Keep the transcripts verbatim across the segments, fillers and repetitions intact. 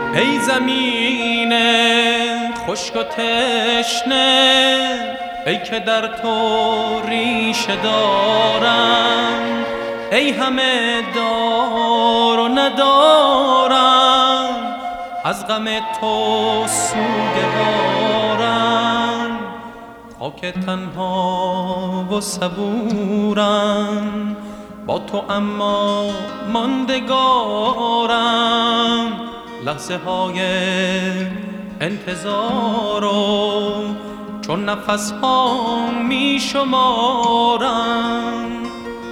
ای زمین خشک و تشنه، ای که در تو ریشه دارم، ای همه دار و ندارم، از غم تو سوگوارم. خاک تنها و صبورم، با تو اما ماندگارم. لحظه های انتظارو چون نفس ها می شمارم.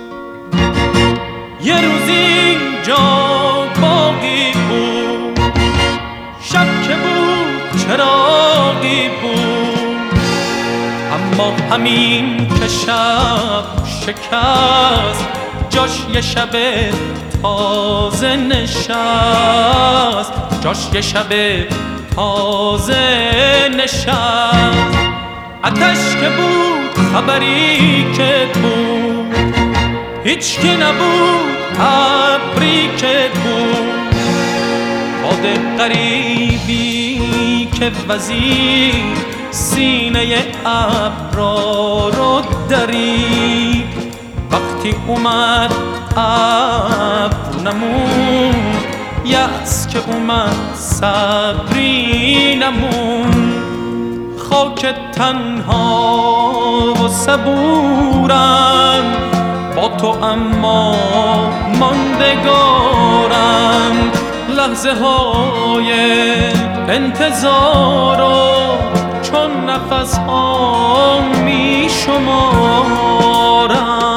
یه روز اینجا باقی بود، شب که بود چراغی بود، اما همین که شب شکست، جاش یه شب تازه نشست، جاش یه شب تازه نشست. آتش که بود، خبری که بود، هیچ کی نبود، ابری که بود، باد غریبی که وزید سینه ابرا رو درید. وقتی اومد ابر نمون، یأس که اومد صبری نمون. خاک تنها و صبورم، با تو اما ماندگارم. لحظه های انتظارو چون نفس ها می شمارم.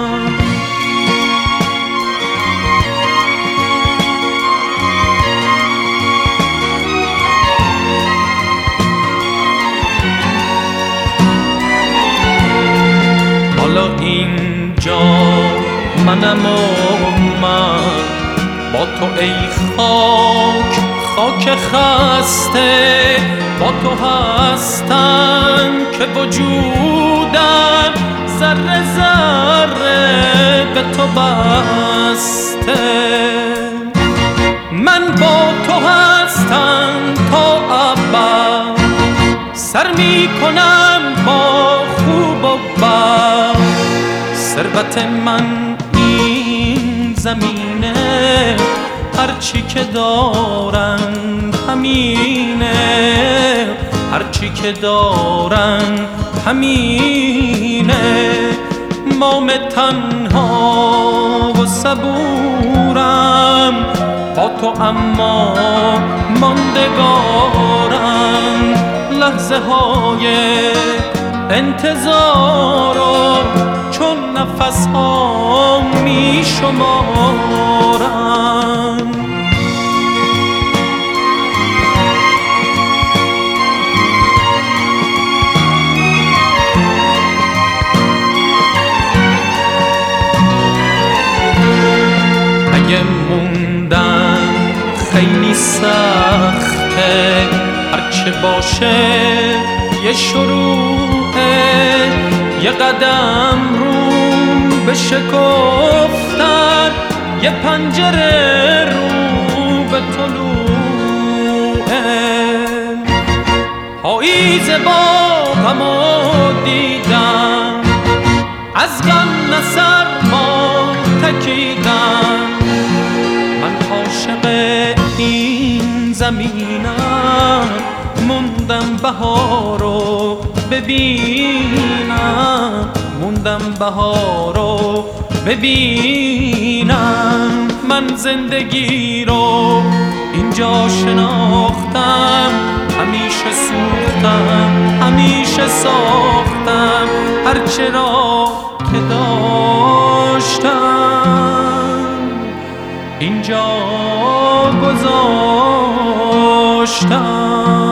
حالا اینجا منم و من، با تو ای خاک خاک خسته، با تو هستم که وجودم ذره ذره به تو بسته. من با تو هستم تا ابد، سر می کنم با خوب و بد. ثروت من این زمینه، هرچی که دارم همینه، هرچی که دارم همینه. مام تنها و صبورم، با تو اما ماندگارم. لحظه های انتظارو چون نفس ها می شمارم. اگه موندن خیلی سخته، هرچه باشه یه شروعه، یه قدم رو به شکفتن، یه پنجره رو به طلوعه. پاییز با غمو دیدم، از غم نه سرما تکیدم. من عاشق این زمینم، موندم بهارو ببینم، موندم بهارو ببینم. من زندگی رو اینجا شناختم، همیشه سوختم همیشه ساختم، هرچه را که داشتم اینجا گذاشتم.